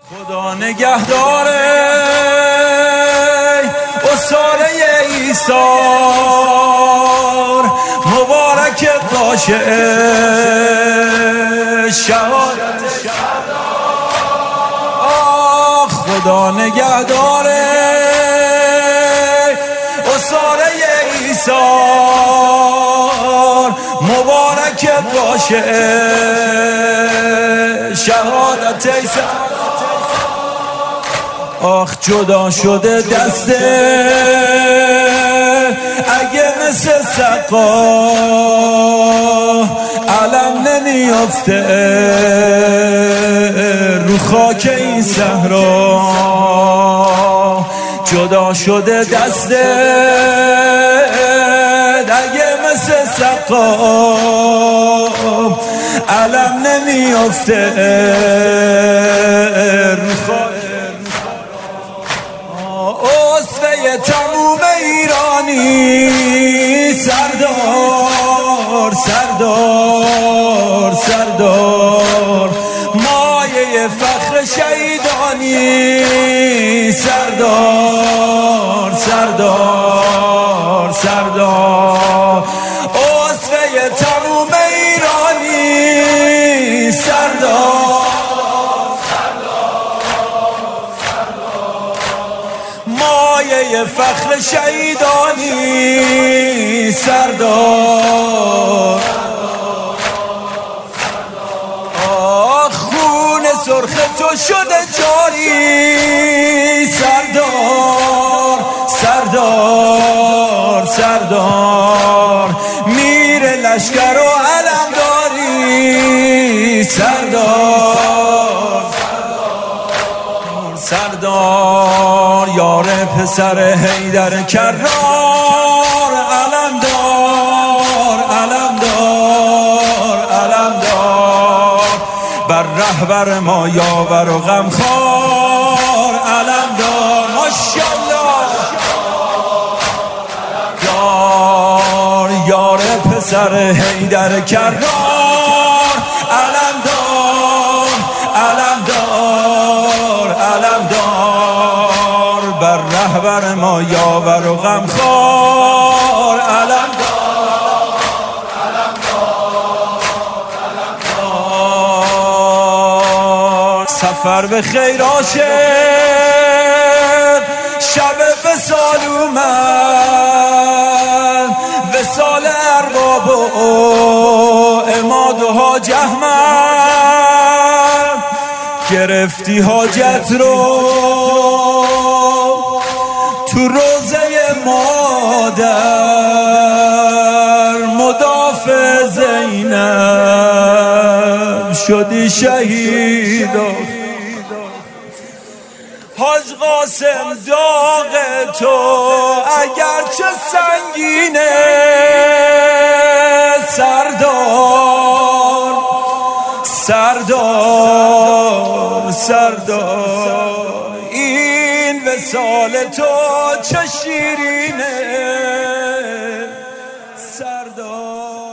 خدا نگهداره اساره ایثار مبارک باشه شهادت خدا نگهداره اساره ایثار مبارک باشه شهادت ایثار. آخ جدا شده دسته اگه مثل سقا علم نمیافته رو خاک این صحرا. جدا شده دسته اگه مثل سقا علم نمیافته رو خاک اسوه تموم ایرانی سردار سردار سردار مایه فخر شهیدانی سردار سردار سردار اسوه تموم ایرانی سردار مایه فخر شهیدانی سردار. خون سرخ تو شده جاری سردار سردار سردار میره لشکر و علمداری سردار سردار یار پسر حیدر کرار علمدار علمدار علمدار بر رهبر ما یاور و غمخوار علمدار ماشاءالله یار پسر حیدر کرار علمدار علمدار علمدار بر رهبر ما یاور و غمخوار علمدار علمدار. سفر به خیر عاشق شب وصال اومد وصال ارباب و عماد و حاج احمد گرفتی حاجت رو تو روزه مادر مدافع زینب شدی شهید. حاج قاسم داغ تو اگرچه سنگینه سردار سردار سردار این وصال تو چه شیرینه سردار.